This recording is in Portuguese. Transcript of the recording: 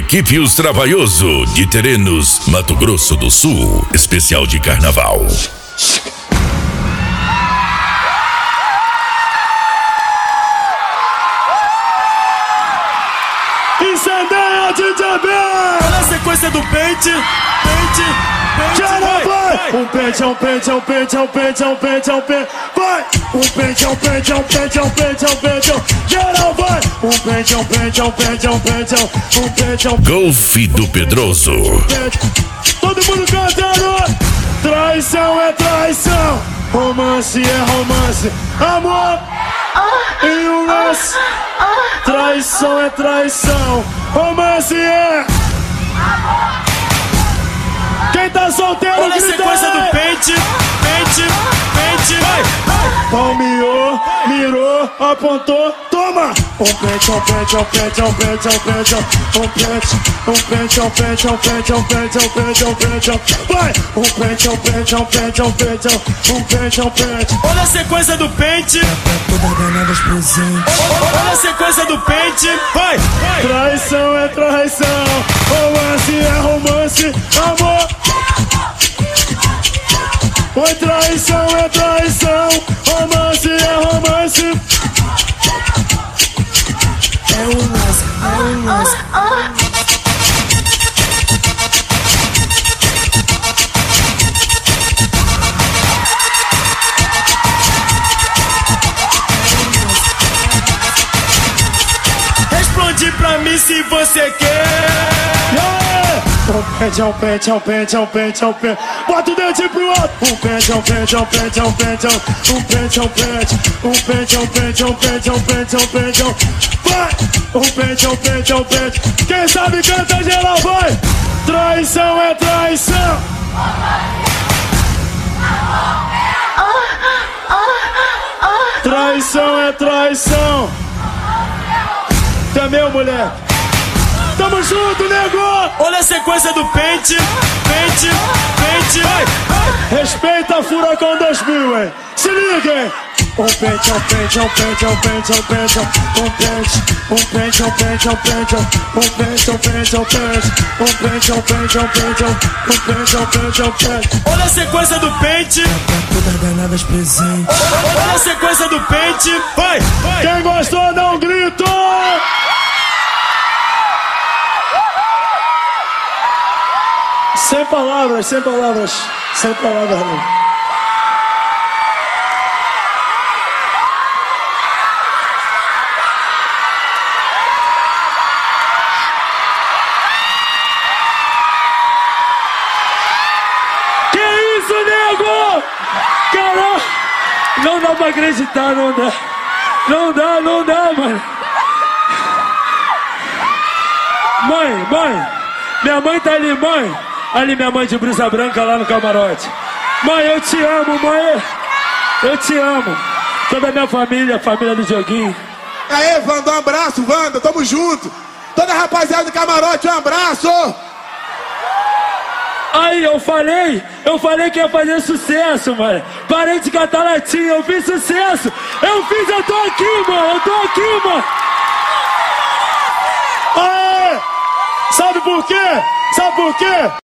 Equipe Os Trabalhoso de Terenos, Mato Grosso do Sul. Especial de Carnaval. Incendeia de Jabé! Na sequência do pente, vai! Um pente, um pente, um pente, um pente, um pente, um pente, vai! Um pente, um pente, um pente, um pente, um pente, geral vai! Um pente, um pente, um pente, um pente, um pente, um Golfe do Pedroso. Todo mundo cantando! Traição é traição, romance é romance, amor e um lance. Traição é traição, romance é. Quem tá solteiro, olha a sequência do pente, vai! Palmeou, mirou, apontou, toma! Um pente, um pente, um pente, um pente, um pente, um pente, um pente, um pente, um pente, um pente, um pente, um pente, vai! Um pente, um pente, um pente, um pente, um pente, um pente. Olha a sequência do pente, olha a sequência do pente, vai! Traição é traição, romance é romance, amor. Oi, traição é traição, romance é romance. É um lance, é um lance. Responde pra mim se você quer. Um pente, um pente, um pente, um pente, um pente. Bota o dedinho pro outro. Um pente, um pente, um pente, um pente, um pente, um pente, um pente, um pente, um pente, um pente, um pente, vai! Um pente, um pente, um pente. Quem sabe canta geral, vai! Traição é traição. Traição é traição. Também, mulher. Tamo junto, nego! Olha a sequência do pente, vai! Respeita Furacão 2000, hein? Se liga, hein? Um pente, um pente, um pente, um pente, um pente, um pente, um pente, um pente, um pente, um pente, um pente, um pente, um pente, um pente, um pente, um pente, um pente, um pente. Olha a sequência do pente, Todas danadas presentes. olha a sequência do pente, vai! Quem gostou, dá um grito! Sem palavras, sem palavras, sem palavras, não. Que isso, nego? Caramba! Não dá pra acreditar, não dá. Não dá, não dá, mano. Mãe, minha mãe tá ali, mãe. Ali minha mãe de blusa branca lá no camarote. Mãe, eu te amo, mãe. Eu te amo. Toda a minha família, a família do Joguinho. Aê, Wanda, um abraço, Wanda, tamo junto. Toda a rapaziada do camarote, um abraço. Aí, eu falei que ia fazer sucesso, mano. Parei de cantar latinha, eu fiz sucesso. Eu tô aqui, mano, Aê! Sabe por quê?